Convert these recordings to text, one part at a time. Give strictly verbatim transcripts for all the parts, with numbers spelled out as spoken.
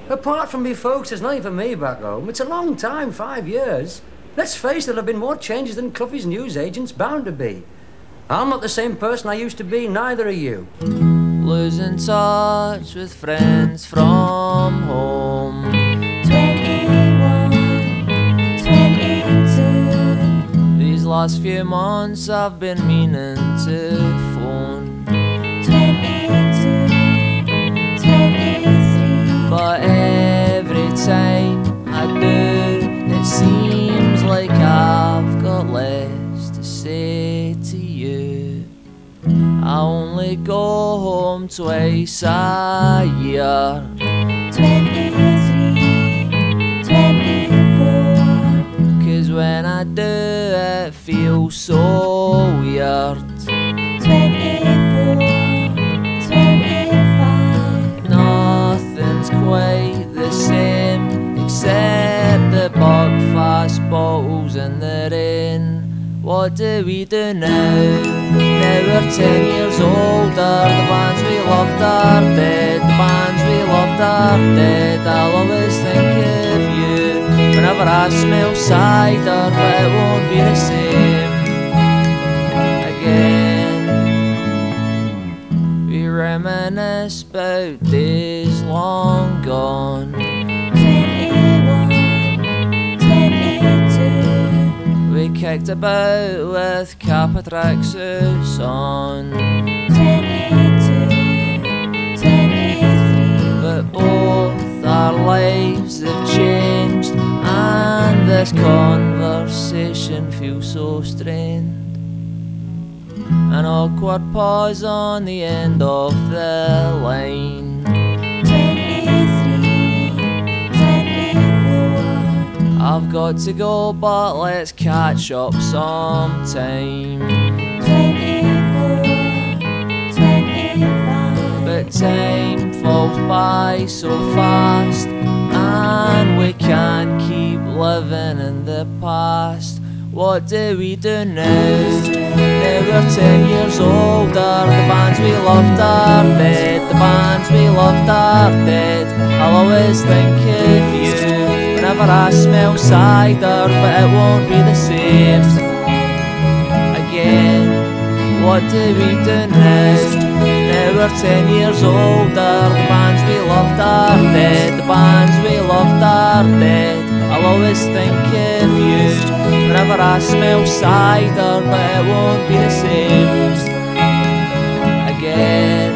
Apart from me folks, there's nothing for me back home. It's a long time, five years. Let's face it, there have been more changes than Cluffy's newsagent's bound to be. I'm not the same person I used to be, neither are you. Losing touch with friends from home. twenty-one, twenty-two. These last few months I've been meaning to phone. twenty-two, twenty-three. But every time I do, it seems like I've got less to say to you. I only go home twice a year. twenty-three, twenty-four. Cause when I do, it feels so weird. twenty-four, twenty-five. Nothing's quite the same except the Buckfast bottles in the rain. What do we do now? Now we're ten years older. The bands we loved are dead. The bands we loved are dead. I'll always think of you whenever I smell cider, but it won't be the same again. We reminisce about days long gone. twenty-one, twenty-two. We kicked about with Kappa tracksuits on. twenty-two, twenty-three. But both our lives have changed, and this conversation feels so strained. An awkward pause on the end of the line. twenty-three, twenty-four. I've got to go, but let's catch up sometime. twenty-four, twenty-five. But time falls by so fast, and we can't keep living in the past. What do we do now? Now we're ten years older. The bands we loved are dead. The bands we loved are dead. I'll always think of you whenever I smell cider, but it won't be the same again. What do we do now? Now we're ten years older. The bands we loved are dead. The bands we loved are dead. I'll always think of you whenever I smell cider, but it won't be the same again.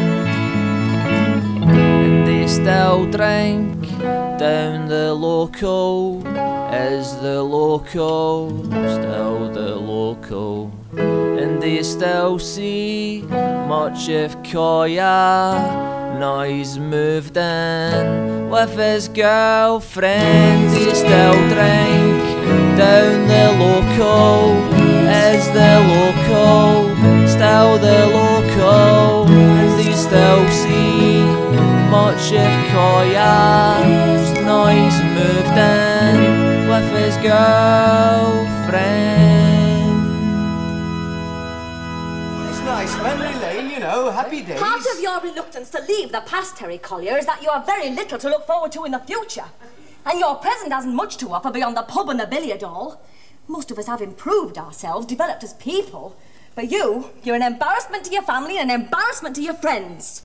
And they still drink down the local. Is the local still the local? And do you still see much of Koya? Now he's moved in with his girlfriend. Do you still drink down the local? Is the local still the local? And do you still see much of Koya? Now he's moved in with his girlfriend. Nice memory lane, you know, happy days. Part of your reluctance to leave the past, Terry Collier, is that you have very little to look forward to in the future. And your present hasn't much to offer beyond the pub and the billiard hall. Most of us have improved ourselves, developed as people. But you, you're an embarrassment to your family and an embarrassment to your friends.